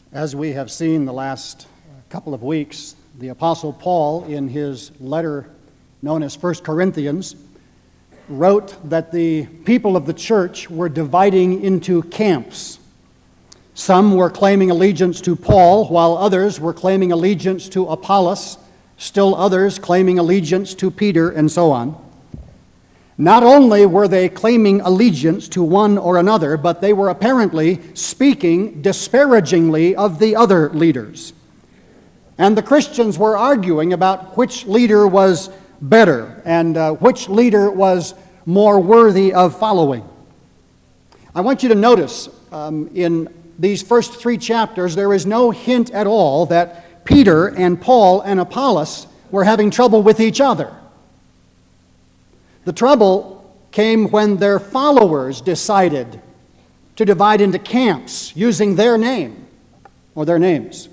As we have seen the last couple of weeks, the Apostle Paul, in his letter known as 1 Corinthians, wrote that the people of the church were dividing into camps. Some were claiming allegiance to Paul, while others were claiming allegiance to Apollos, still others claiming allegiance to Peter, and so on. Not only were they claiming allegiance to one or another, but they were apparently speaking disparagingly of the other leaders. And the Christians were arguing about which leader was better and which leader was more worthy of following. I want you to notice in these first 3 chapters, there is no hint at all that Peter and Paul and Apollos were having trouble with each other. The trouble came when their followers decided to divide into camps using their name or their names.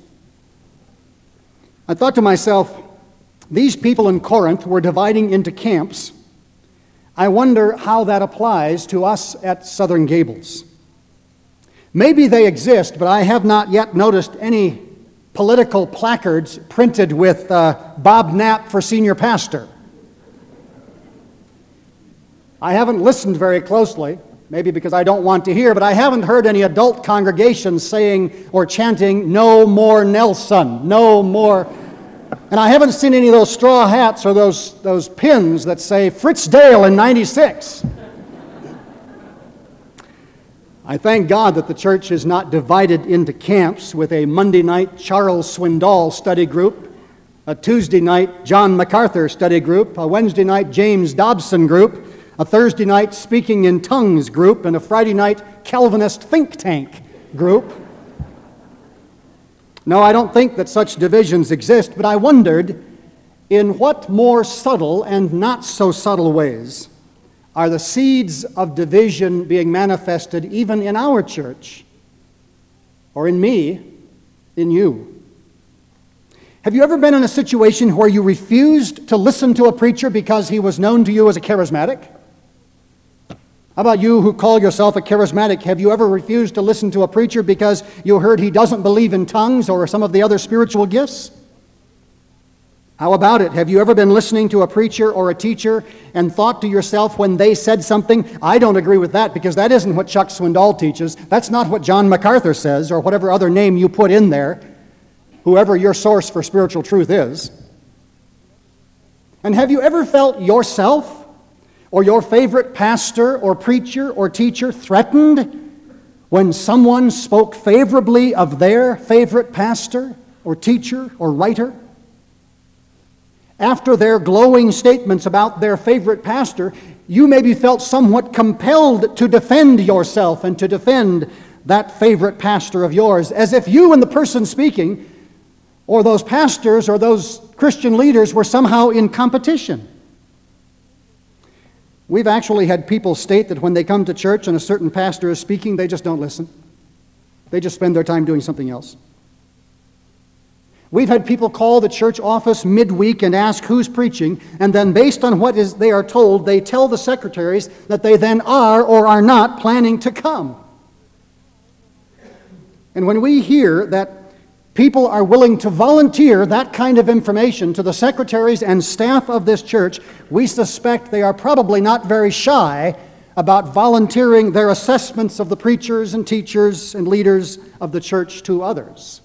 I thought to myself, these people in Corinth were dividing into camps. I wonder how that applies to us at Southern Gables. Maybe they exist, but I have not yet noticed any political placards printed with Bob Knapp for senior pastor. I haven't listened very closely, maybe because I don't want to hear, but I haven't heard any adult congregations saying or chanting, "No more Nelson, no more." And I haven't seen any of those straw hats or those pins that say Fritz Dale in '96. I thank God that the church is not divided into camps with a Monday night Charles Swindoll study group, a Tuesday night John MacArthur study group, a Wednesday night James Dobson group, a Thursday night Speaking in Tongues group, and a Friday night Calvinist think tank group. No, I don't think that such divisions exist, but I wondered in what more subtle and not so subtle ways are the seeds of division being manifested even in our church, or in me, in you. Have you ever been in a situation where you refused to listen to a preacher because he was known to you as a charismatic? How about you who call yourself a charismatic? Have you ever refused to listen to a preacher because you heard he doesn't believe in tongues or some of the other spiritual gifts? How about it? Have you ever been listening to a preacher or a teacher and thought to yourself when they said something, "I don't agree with that because that isn't what Chuck Swindoll teaches. That's not what John MacArthur says," or whatever other name you put in there, whoever your source for spiritual truth is? And have you ever felt yourself or your favorite pastor or preacher or teacher threatened when someone spoke favorably of their favorite pastor or teacher or writer? After their glowing statements about their favorite pastor, you maybe felt somewhat compelled to defend yourself and to defend that favorite pastor of yours, as if you and the person speaking, or those pastors or those Christian leaders, were somehow in competition. We've actually had people state that when they come to church and a certain pastor is speaking, they just don't listen. They just spend their time doing something else. We've had people call the church office midweek and ask who's preaching, and then based on what they are told, they tell the secretaries that they then are or are not planning to come. And when we hear that people are willing to volunteer that kind of information to the secretaries and staff of this church, we suspect they are probably not very shy about volunteering their assessments of the preachers and teachers and leaders of the church to others.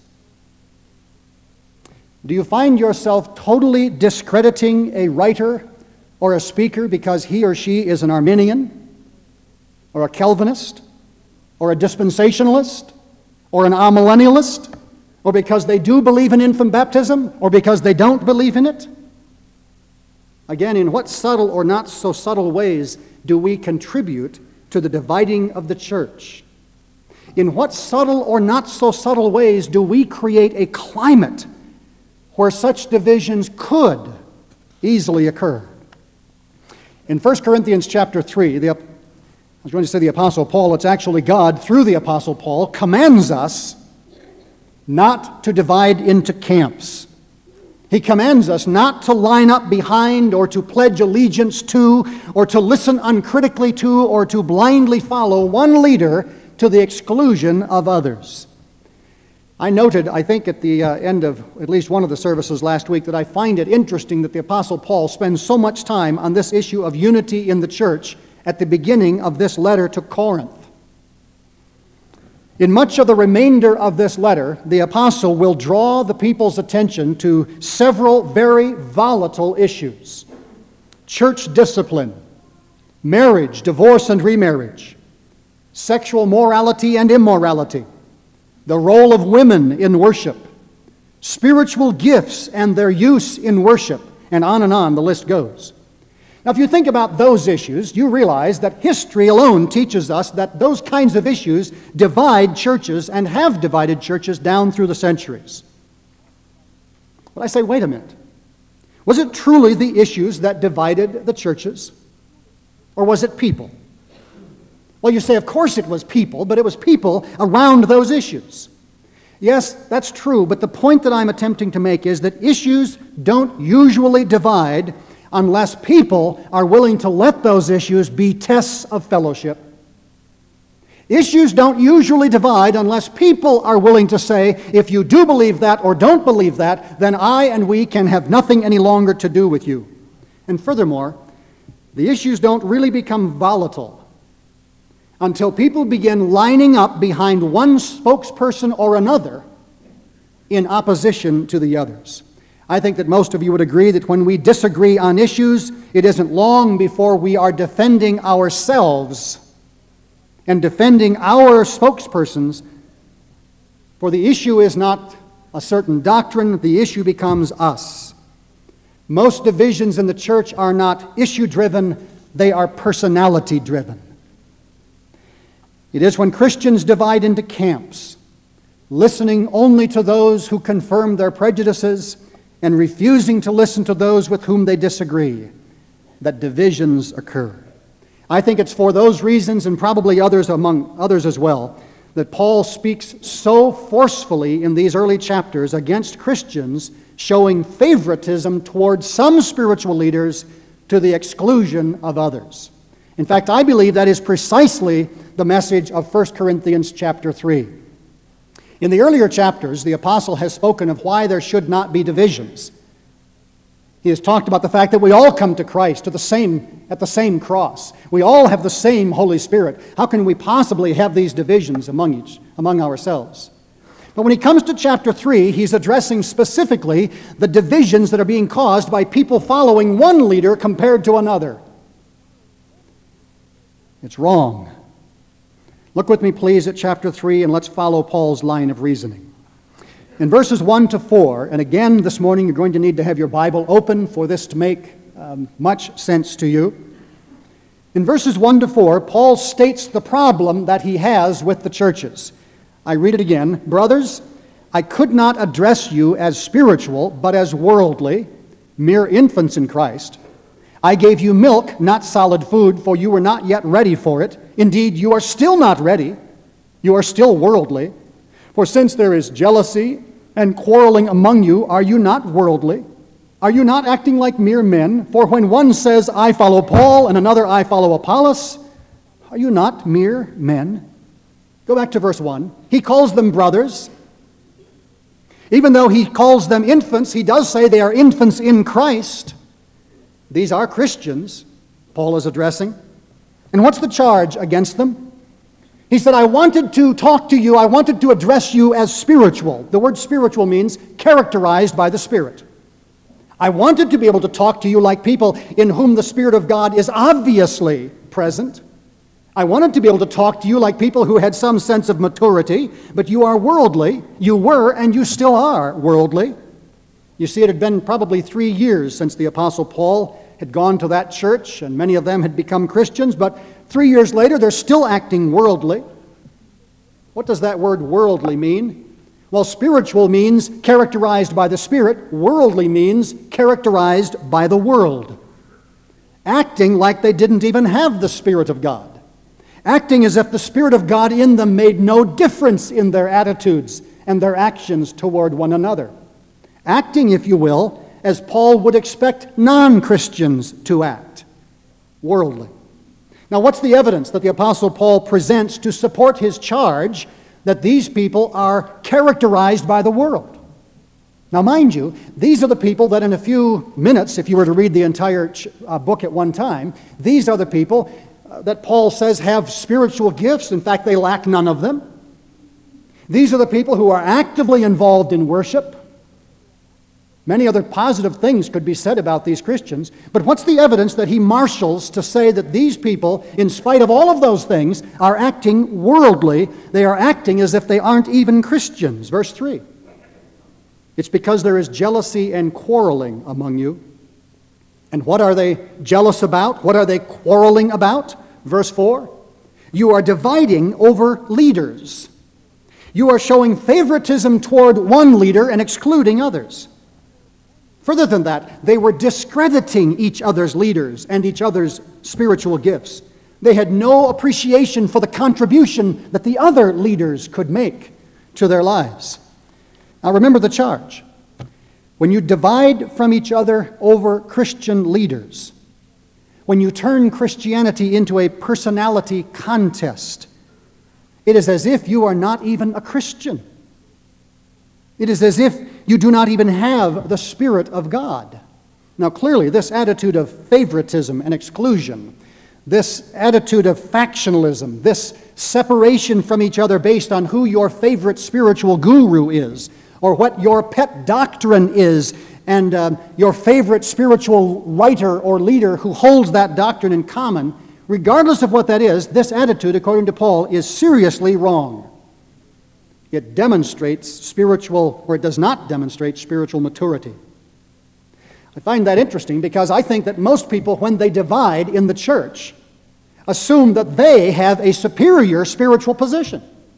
Do you find yourself totally discrediting a writer or a speaker because he or she is an Arminian or a Calvinist or a dispensationalist or an amillennialist, or because they do believe in infant baptism, or because they don't believe in it? Again, in what subtle or not so subtle ways do we contribute to the dividing of the church? In what subtle or not so subtle ways do we create a climate where such divisions could easily occur? In 1 Corinthians chapter 3, I was going to say the Apostle Paul, it's actually God, through the Apostle Paul, commands us not to divide into camps. He commands us not to line up behind or to pledge allegiance to or to listen uncritically to or to blindly follow one leader to the exclusion of others. I noted, I think at the end of at least one of the services last week, that I find it interesting that the Apostle Paul spends so much time on this issue of unity in the church at the beginning of this letter to Corinth. In much of the remainder of this letter, the apostle will draw the people's attention to several very volatile issues: church discipline, marriage, divorce and remarriage, sexual morality and immorality, the role of women in worship, spiritual gifts and their use in worship, and on the list goes. Now, if you think about those issues, you realize that history alone teaches us that those kinds of issues divide churches and have divided churches down through the centuries. But I say, wait a minute. Was it truly the issues that divided the churches? Or was it people? Well, you say, of course it was people, but it was people around those issues. Yes, that's true, but the point that I'm attempting to make is that issues don't usually divide unless people are willing to let those issues be tests of fellowship. Issues don't usually divide unless people are willing to say, if you do believe that or don't believe that, then I and we can have nothing any longer to do with you. And furthermore, the issues don't really become volatile until people begin lining up behind one spokesperson or another in opposition to the others. I think that most of you would agree that when we disagree on issues, it isn't long before we are defending ourselves and defending our spokespersons, for the issue is not a certain doctrine, the issue becomes us. Most divisions in the church are not issue-driven, they are personality-driven. It is when Christians divide into camps, listening only to those who confirm their prejudices and refusing to listen to those with whom they disagree, that divisions occur. I think it's for those reasons, and probably others among others as well, that Paul speaks so forcefully in these early chapters against Christians showing favoritism towards some spiritual leaders to the exclusion of others. In fact, I believe that is precisely the message of 1 Corinthians chapter 3. In the earlier chapters, the apostle has spoken of why there should not be divisions. He has talked about the fact that we all come to Christ at the same cross. We all have the same Holy Spirit. How can we possibly have these divisions among ourselves? But when he comes to chapter 3, he's addressing specifically the divisions that are being caused by people following one leader compared to another. It's wrong. Look with me, please, at chapter 3, and let's follow Paul's line of reasoning. In verses 1 to 4, and again this morning you're going to need to have your Bible open for this to make much sense to you. In verses 1 to 4, Paul states the problem that he has with the churches. I read it again. Brothers, I could not address you as spiritual, but as worldly, mere infants in Christ. I gave you milk, not solid food, for you were not yet ready for it. Indeed, you are still not ready. You are still worldly. For since there is jealousy and quarreling among you, are you not worldly? Are you not acting like mere men? For when one says, I follow Paul, and another, I follow Apollos, are you not mere men? Go back to verse 1. He calls them brothers. Even though he calls them infants, he does say they are infants in Christ. These are Christians Paul is addressing. And what's the charge against them? He said, I wanted to talk to you, I wanted to address you as spiritual. The word spiritual means characterized by the Spirit. I wanted to be able to talk to you like people in whom the Spirit of God is obviously present. I wanted to be able to talk to you like people who had some sense of maturity, but you are worldly. You were and you still are worldly. You see, it had been probably 3 years since the Apostle Paul had gone to that church, and many of them had become Christians, but 3 years later, they're still acting worldly. What does that word worldly mean? Well, spiritual means characterized by the Spirit. Worldly means characterized by the world. Acting like they didn't even have the Spirit of God. Acting as if the Spirit of God in them made no difference in their attitudes and their actions toward one another. Acting, if you will, as Paul would expect non-Christians to act, worldly. Now, what's the evidence that the Apostle Paul presents to support his charge that these people are characterized by the world. Now, mind you, these are the people that in a few minutes, if you were to read the entire book at one time, these are the people that Paul says have spiritual gifts. In fact, they lack none of them. These are the people who are actively involved in worship. Many other positive things could be said about these Christians, but what's the evidence that he marshals to say that these people, in spite of all of those things, are acting worldly? They are acting as if they aren't even Christians. Verse 3. It's because there is jealousy and quarreling among you. And what are they jealous about? What are they quarreling about? Verse 4. You are dividing over leaders. You are showing favoritism toward one leader and excluding others. Further than that, they were discrediting each other's leaders and each other's spiritual gifts. They had no appreciation for the contribution that the other leaders could make to their lives. Now remember the charge. When you divide from each other over Christian leaders, when you turn Christianity into a personality contest, it is as if you are not even a Christian. It is as if you do not even have the Spirit of God. Now clearly, this attitude of favoritism and exclusion, this attitude of factionalism, this separation from each other based on who your favorite spiritual guru is, or what your pet doctrine is, and your favorite spiritual writer or leader who holds that doctrine in common, regardless of what that is, this attitude, according to Paul, is seriously wrong. It demonstrates spiritual, or it does not demonstrate spiritual maturity. I find that interesting because I think that most people, when they divide in the church, assume that they have a superior spiritual position.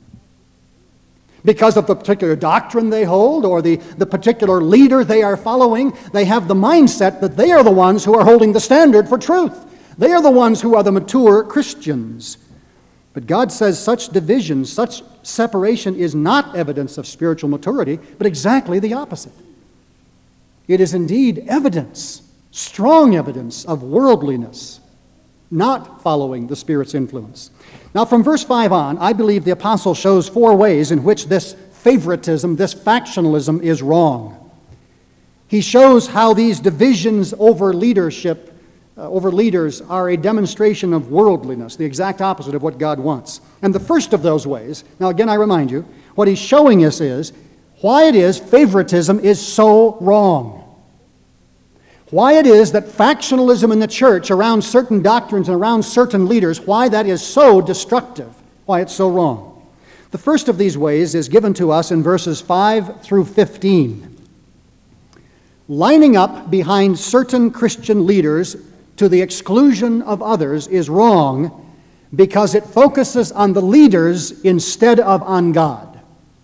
Because of the particular doctrine they hold or the particular leader they are following, they have the mindset that they are the ones who are holding the standard for truth. They are the ones who are the mature Christians. But God says such division, such separation is not evidence of spiritual maturity, but exactly the opposite. It is indeed evidence, strong evidence of worldliness, not following the Spirit's influence. Now from verse 5 on, I believe the apostle shows 4 ways in which this favoritism, this factionalism is wrong. He shows how these divisions over leadership over leaders are a demonstration of worldliness, the exact opposite of what God wants. And the first of those ways, now again I remind you, what he's showing us is why it is favoritism is so wrong. Why it is that factionalism in the church around certain doctrines and around certain leaders, why that is so destructive, why it's so wrong. The first of these ways is given to us in verses 5 through 15. Lining up behind certain Christian leaders to the exclusion of others is wrong because it focuses on the leaders instead of on God.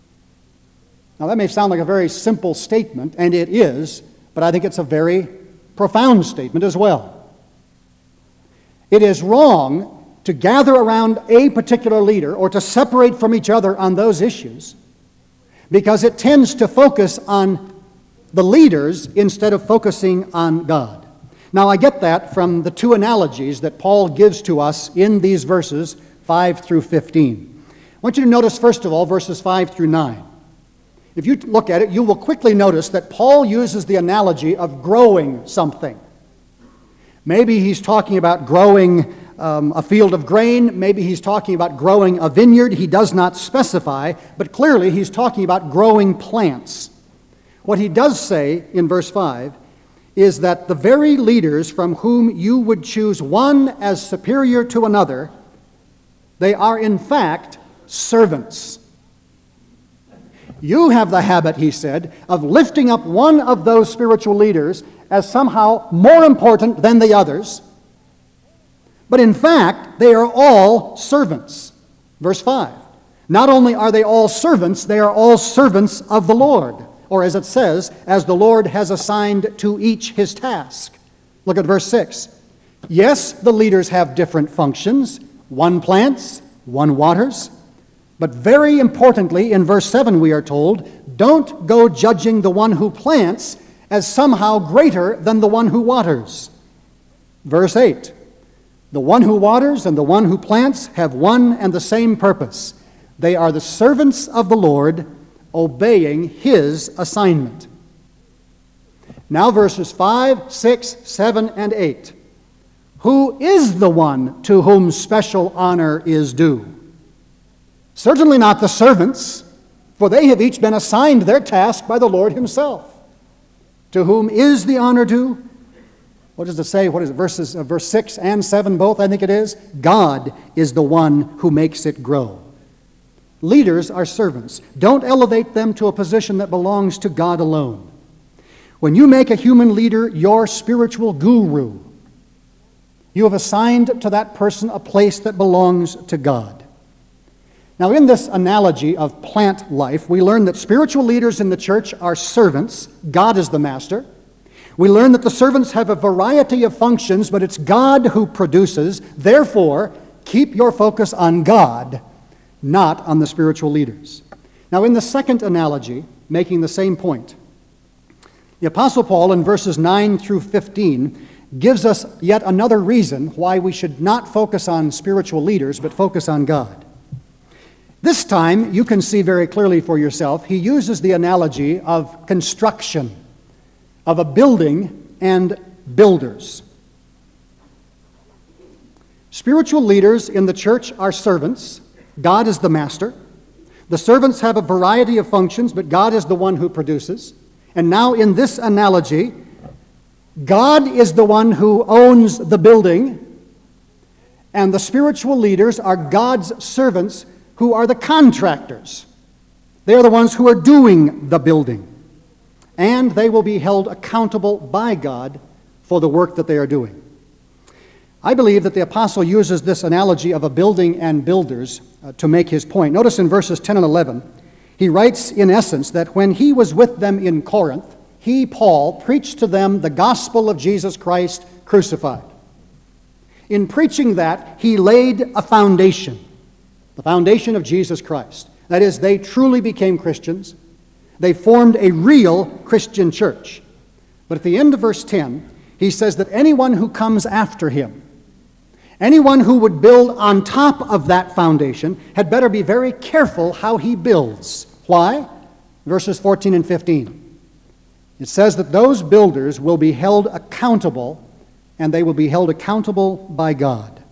Now that may sound like a very simple statement, and it is, but I think it's a very profound statement as well. It is wrong to gather around a particular leader or to separate from each other on those issues because it tends to focus on the leaders instead of focusing on God. Now, I get that from the 2 analogies that Paul gives to us in these verses, 5 through 15. I want you to notice, first of all, verses 5 through 9. If you look at it, you will quickly notice that Paul uses the analogy of growing something. Maybe he's talking about growing a field of grain. Maybe he's talking about growing a vineyard. He does not specify, but clearly he's talking about growing plants. What he does say in verse 5 is that the very leaders from whom you would choose one as superior to another, they are in fact servants. You have the habit, he said, of lifting up one of those spiritual leaders as somehow more important than the others, but in fact, they are all servants. Verse 5. Not only are they all servants, they are all servants of the Lord. Or as it says, as the Lord has assigned to each his task. Look at verse 6. Yes, the leaders have different functions. One plants, one waters. But very importantly, in verse 7 we are told, don't go judging the one who plants as somehow greater than the one who waters. Verse 8. The one who waters and the one who plants have one and the same purpose. They are the servants of the Lord, obeying His assignment. Now verses 5, 6, 7, and 8. Who is the one to whom special honor is due? Certainly not the servants, for they have each been assigned their task by the Lord Himself. To whom is the honor due? What does it say? What is it? Verse 6 and 7 both, I think it is. God is the one who makes it grow. Leaders are servants. Don't elevate them to a position that belongs to God alone. When you make a human leader your spiritual guru, you have assigned to that person a place that belongs to God. Now, in this analogy of plant life, we learn that spiritual leaders in the church are servants. God is the master. We learn that the servants have a variety of functions, but it's God who produces. Therefore, keep your focus on God, not on the spiritual leaders. Now, in the second analogy, making the same point, the Apostle Paul in verses 9 through 15 gives us yet another reason why we should not focus on spiritual leaders, but focus on God. This time, you can see very clearly for yourself, he uses the analogy of construction, of a building and builders. Spiritual leaders in the church are servants. God is the master. The servants have a variety of functions, but God is the one who produces. And now in this analogy, God is the one who owns the building, and the spiritual leaders are God's servants who are the contractors. They are the ones who are doing the building, and they will be held accountable by God for the work that they are doing. I believe that the apostle uses this analogy of a building and builders to make his point. Notice in verses 10 and 11, he writes in essence that when he was with them in Corinth, he, Paul, preached to them the gospel of Jesus Christ crucified. In preaching that, he laid a foundation, the foundation of Jesus Christ. That is, they truly became Christians. They formed a real Christian church. But at the end of verse 10, he says that anyone who comes after him, anyone who would build on top of that foundation, had better be very careful how he builds. Why? Verses 14 and 15. It says that those builders will be held accountable, and they will be held accountable by God.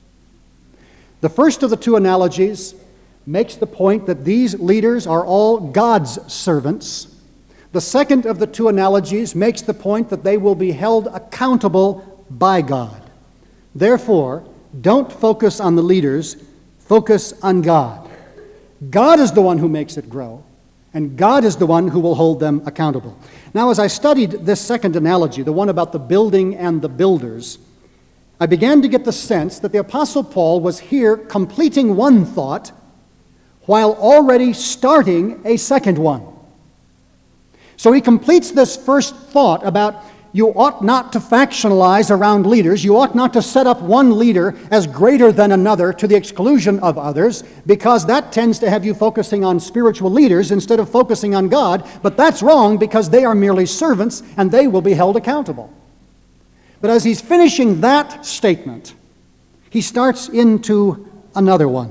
The first of the two analogies makes the point that these leaders are all God's servants. The second of the two analogies makes the point that they will be held accountable by God. Therefore, don't focus on the leaders, focus on God. God is the one who makes it grow, and God is the one who will hold them accountable. Now, as I studied this second analogy, the one about the building and the builders, I began to get the sense that the Apostle Paul was here completing one thought while already starting a second one. So he completes this first thought about you ought not to factionalize around leaders. You ought not to set up one leader as greater than another to the exclusion of others, because that tends to have you focusing on spiritual leaders instead of focusing on God. But that's wrong, because they are merely servants and they will be held accountable. But as he's finishing that statement, he starts into another one.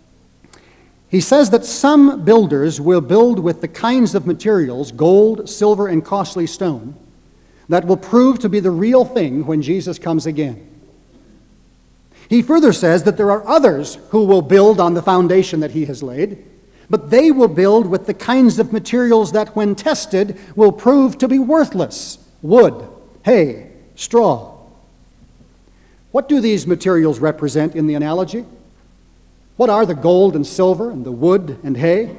He says that some builders will build with the kinds of materials, gold, silver, and costly stone, that will prove to be the real thing when Jesus comes again. He further says that there are others who will build on the foundation that he has laid, but they will build with the kinds of materials that, when tested, will prove to be worthless: wood, hay, straw. What do these materials represent in the analogy? What are the gold and silver and the wood and hay?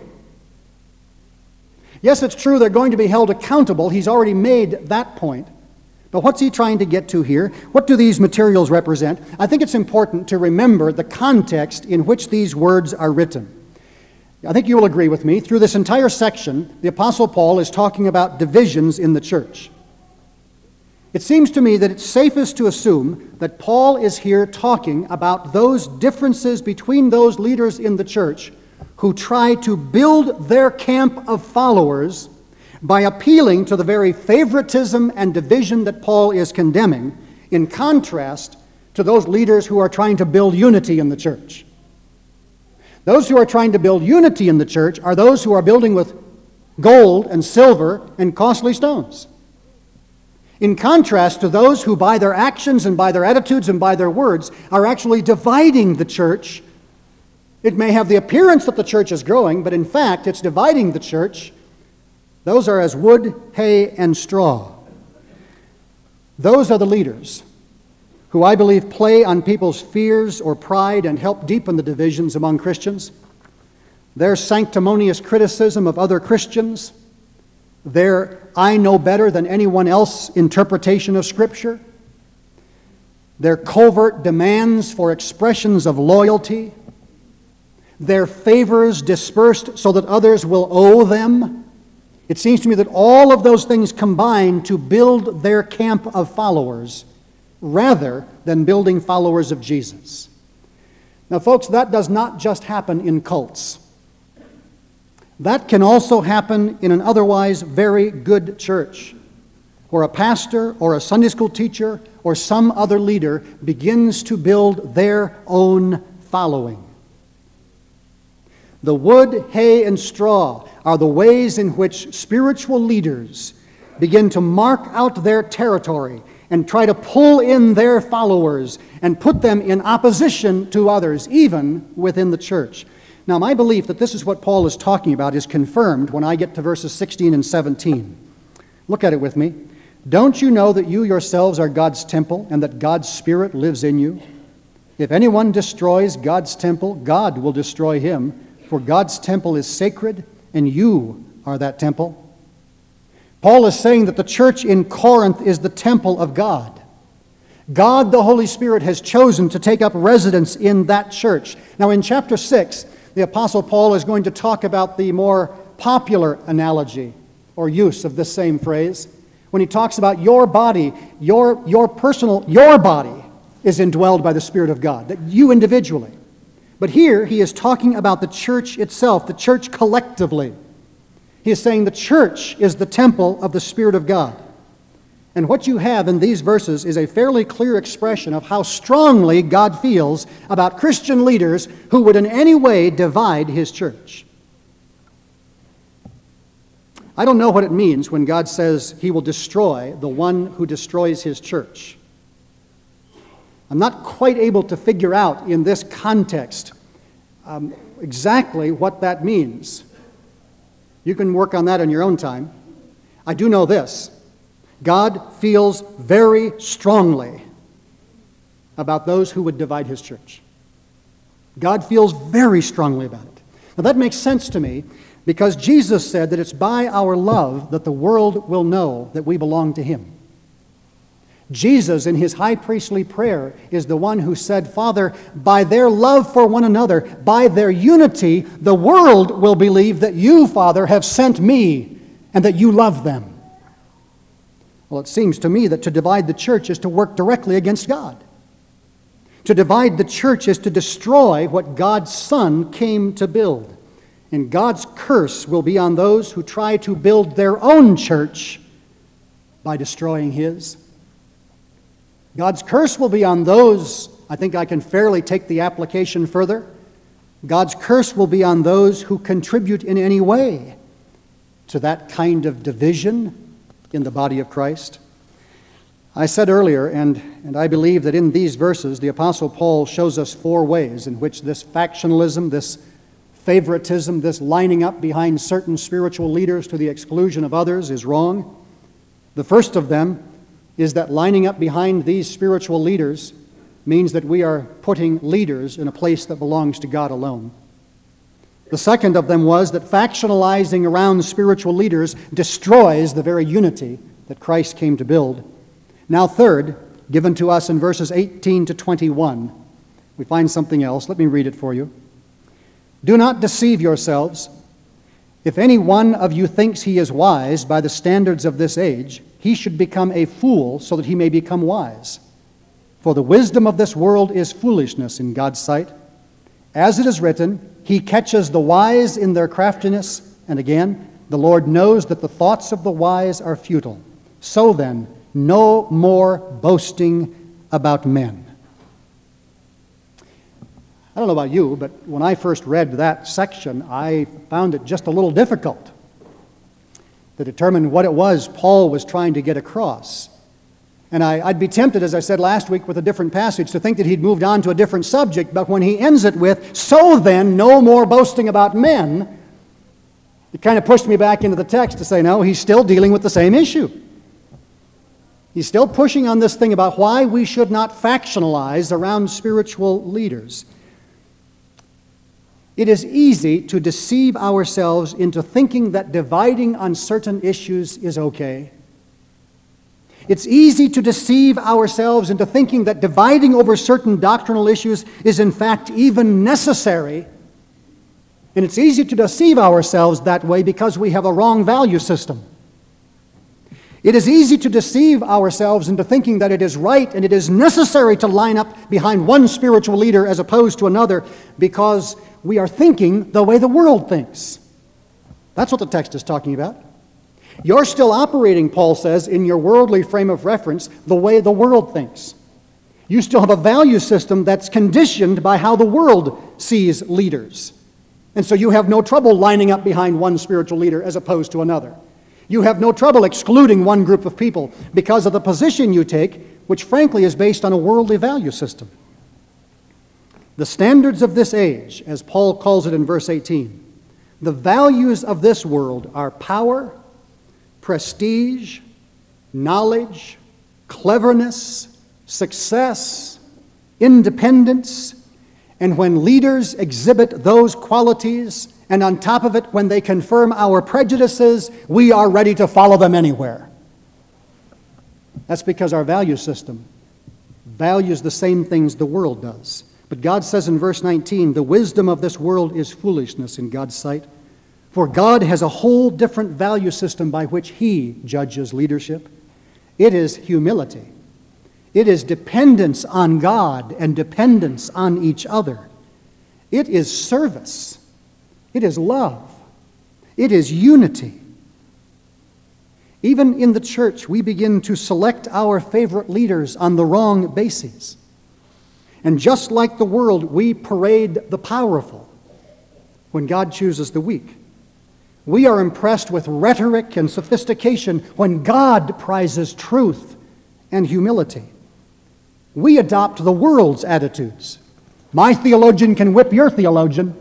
Yes, it's true they're going to be held accountable. He's already made that point. But what's he trying to get to here? What do these materials represent? I think it's important to remember the context in which these words are written. I think you will agree with me. Through this entire section, the Apostle Paul is talking about divisions in the church. It seems to me that it's safest to assume that Paul is here talking about those differences between those leaders in the church who try to build their camp of followers by appealing to the very favoritism and division that Paul is condemning, in contrast to those leaders who are trying to build unity in the church. Those who are trying to build unity in the church are those who are building with gold and silver and costly stones. In contrast to those who by their actions and by their attitudes and by their words are actually dividing the church. It may have the appearance that the church is growing, but in fact it's dividing the church. Those are as wood, hay, and straw. Those are the leaders who I believe play on people's fears or pride and help deepen the divisions among Christians. Their sanctimonious criticism of other Christians, their I know better than anyone else interpretation of Scripture, their covert demands for expressions of loyalty, their favors dispersed so that others will owe them. It seems to me that all of those things combine to build their camp of followers rather than building followers of Jesus. Now, folks, that does not just happen in cults. That can also happen in an otherwise very good church, where a pastor or a Sunday school teacher or some other leader begins to build their own following. The wood, hay, and straw are the ways in which spiritual leaders begin to mark out their territory and try to pull in their followers and put them in opposition to others, even within the church. Now, my belief that this is what Paul is talking about is confirmed when I get to verses 16 and 17. Look at it with me. Don't you know that you yourselves are God's temple and that God's Spirit lives in you? If anyone destroys God's temple, God will destroy him, for God's temple is sacred and you are that temple. Paul is saying that the church in Corinth is the temple of God. God, the Holy Spirit, has chosen to take up residence in that church. Now, in chapter 6, the Apostle Paul is going to talk about the more popular analogy or use of this same phrase when he talks about your body, your body is indwelled by the Spirit of God, that you individually. But here he is talking about the church itself, the church collectively. He is saying the church is the temple of the Spirit of God. And what you have in these verses is a fairly clear expression of how strongly God feels about Christian leaders who would in any way divide His church. I don't know what it means when God says He will destroy the one who destroys His church. I'm not quite able to figure out in this context exactly what that means. You can work on that in your own time. I do know this. God feels very strongly about those who would divide His church. God feels very strongly about it. Now that makes sense to me because Jesus said that it's by our love that the world will know that we belong to Him. Jesus, in His high priestly prayer, is the one who said, Father, by their love for one another, by their unity, the world will believe that you, Father, have sent me and that you love them. Well, it seems to me that to divide the church is to work directly against God. To divide the church is to destroy what God's Son came to build. And God's curse will be on those who try to build their own church by destroying His. God's curse will be on those, I think I can fairly take the application further. God's curse will be on those who contribute in any way to that kind of division in the body of Christ. I said earlier, and I believe that in these verses, the Apostle Paul shows us 4 ways in which this factionalism, this favoritism, this lining up behind certain spiritual leaders to the exclusion of others is wrong. The first of them is that lining up behind these spiritual leaders means that we are putting leaders in a place that belongs to God alone. The second of them was that factionalizing around spiritual leaders destroys the very unity that Christ came to build. Now third, given to us in verses 18 to 21, we find something else. Let me read it for you. Do not deceive yourselves. If any one of you thinks he is wise by the standards of this age, he should become a fool so that he may become wise. For the wisdom of this world is foolishness in God's sight. As it is written, He catches the wise in their craftiness. And again, the Lord knows that the thoughts of the wise are futile. So then, no more boasting about men. don't know about you, but when I first read that section, I found it just a little difficult to determine what it was Paul was trying to get across. And I'd be tempted, as I said last week with a different passage, to think that he'd moved on to a different subject, but when he ends it with, "So then, no more boasting about men," it kind of pushed me back into the text to say, no, he's still dealing with the same issue. He's still pushing on this thing about why we should not factionalize around spiritual leaders. It is easy to deceive ourselves into thinking that dividing on certain issues is okay. It's easy to deceive ourselves into thinking that dividing over certain doctrinal issues is in fact even necessary. And it's easy to deceive ourselves that way because we have a wrong value system. It is easy to deceive ourselves into thinking that it is right and it is necessary to line up behind one spiritual leader as opposed to another because we are thinking the way the world thinks. That's what the text is talking about. You're still operating, Paul says, in your worldly frame of reference the way the world thinks. You still have a value system that's conditioned by how the world sees leaders. And so you have no trouble lining up behind one spiritual leader as opposed to another. You have no trouble excluding one group of people because of the position you take, which frankly is based on a worldly value system. The standards of this age, as Paul calls it in verse 18, the values of this world are power, prestige, knowledge, cleverness, success, independence, and when leaders exhibit those qualities, and on top of it, when they confirm our prejudices, we are ready to follow them anywhere. That's because our value system values the same things the world does. But God says in verse 19, the wisdom of this world is foolishness in God's sight. For God has a whole different value system by which He judges leadership. It is humility. It is dependence on God and dependence on each other. It is service. It is love. It is unity. Even in the church, we begin to select our favorite leaders on the wrong bases. And just like the world, we parade the powerful when God chooses the weak. We are impressed with rhetoric and sophistication when God prizes truth and humility. We adopt the world's attitudes. My theologian can whip your theologian.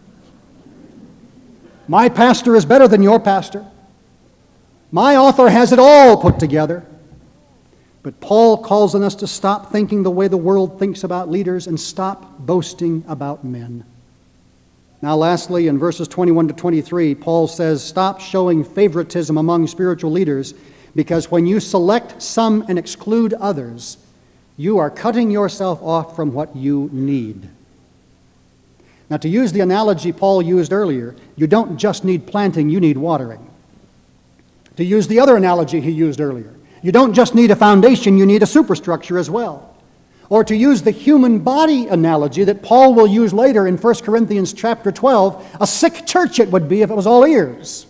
My pastor is better than your pastor. My author has it all put together. But Paul calls on us to stop thinking the way the world thinks about leaders and stop boasting about men. Now, lastly, in verses 21 to 23, Paul says, stop showing favoritism among spiritual leaders, because when you select some and exclude others, you are cutting yourself off from what you need. Now, to use the analogy Paul used earlier, you don't just need planting, you need watering. To use the other analogy he used earlier, you don't just need a foundation, you need a superstructure as well. Or to use the human body analogy that Paul will use later in 1 Corinthians chapter 12, a sick church it would be if it was all ears.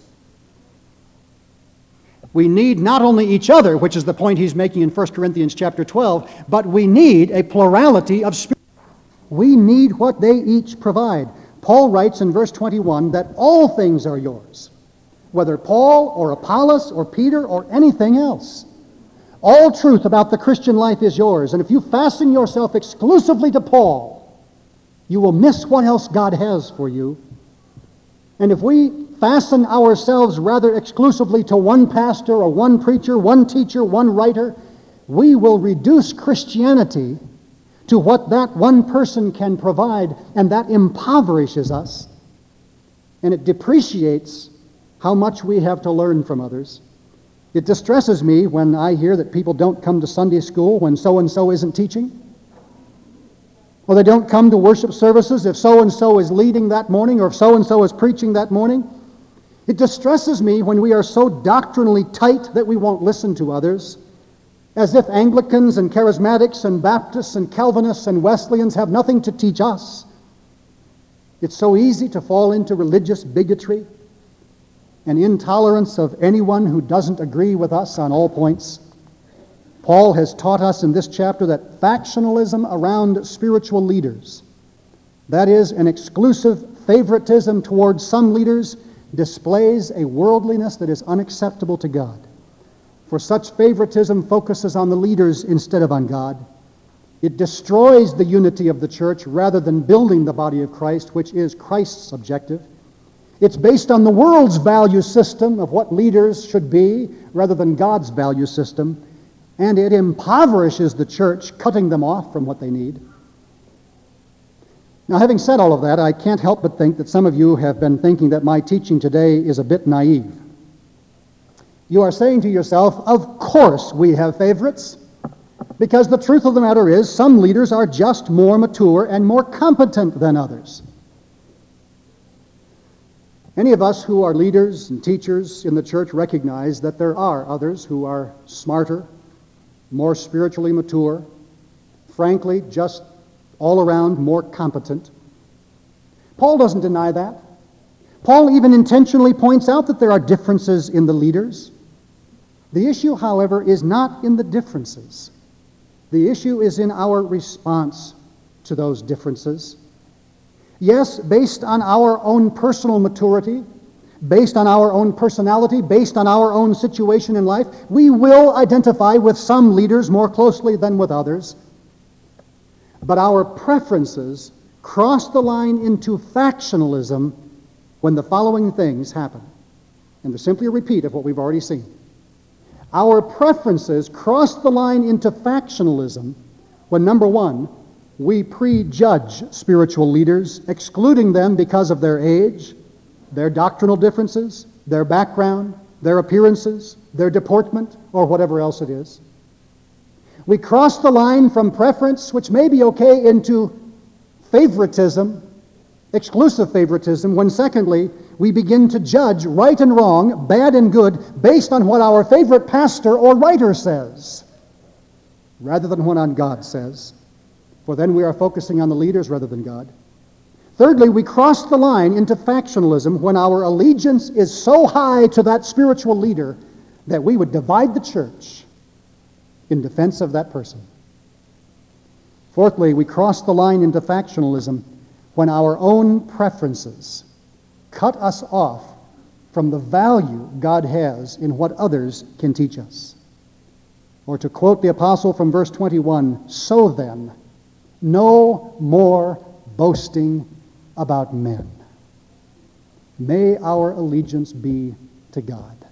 We need not only each other, which is the point he's making in 1 Corinthians chapter 12, but we need a plurality of spirits. We need what they each provide. Paul writes in verse 21 that all things are yours, whether Paul or Apollos or Peter or anything else. All truth about the Christian life is yours, and if you fasten yourself exclusively to Paul, you will miss what else God has for you. And if we fasten ourselves rather exclusively to one pastor or one preacher, one teacher, one writer, we will reduce Christianity to what that one person can provide, and that impoverishes us, and it depreciates how much we have to learn from others. It distresses me when I hear that people don't come to Sunday school when so-and-so isn't teaching, or they don't come to worship services if so-and-so is leading that morning or if so-and-so is preaching that morning. It distresses me when we are so doctrinally tight that we won't listen to others, as if Anglicans and Charismatics and Baptists and Calvinists and Wesleyans have nothing to teach us. It's so easy to fall into religious bigotry and intolerance of anyone who doesn't agree with us on all points. Paul has taught us in this chapter that factionalism around spiritual leaders That is, an exclusive favoritism towards some leaders displays a worldliness that is unacceptable to God. For such favoritism focuses on the leaders instead of on God. It destroys the unity of the church rather than building the body of Christ, which is Christ's objective. It's based on the world's value system of what leaders should be rather than God's value system, and it impoverishes the church, cutting them off from what they need. Now, having said all of that, I can't help but think that some of you have been thinking that my teaching today is a bit naive. You are saying to yourself, of course we have favorites, because the truth of the matter is some leaders are just more mature and more competent than others. Any of us who are leaders and teachers in the church recognize that there are others who are smarter, more spiritually mature, frankly, just all around more competent. Paul doesn't deny that. Paul even intentionally points out that there are differences in the leaders. The issue, however, is not in the differences. The issue is in our response to those differences. Yes, based on our own personal maturity, based on our own personality, based on our own situation in life, we will identify with some leaders more closely than with others. But our preferences cross the line into factionalism when the following things happen. And they're simply a repeat of what we've already seen. Our preferences cross the line into factionalism when, number one, we prejudge spiritual leaders, excluding them because of their age, their doctrinal differences, their background, their appearances, their deportment, or whatever else it is. We cross the line from preference, which may be okay, into favoritism, exclusive favoritism, when secondly, we begin to judge right and wrong, bad and good, based on what our favorite pastor or writer says, rather than what God says. For then we are focusing on the leaders rather than God. Thirdly, we cross the line into factionalism when our allegiance is so high to that spiritual leader that we would divide the church in defense of that person. Fourthly, we cross the line into factionalism when our own preferences cut us off from the value God has in what others can teach us. Or to quote the apostle from verse 21, "So then, no more boasting about men. May our allegiance be to God."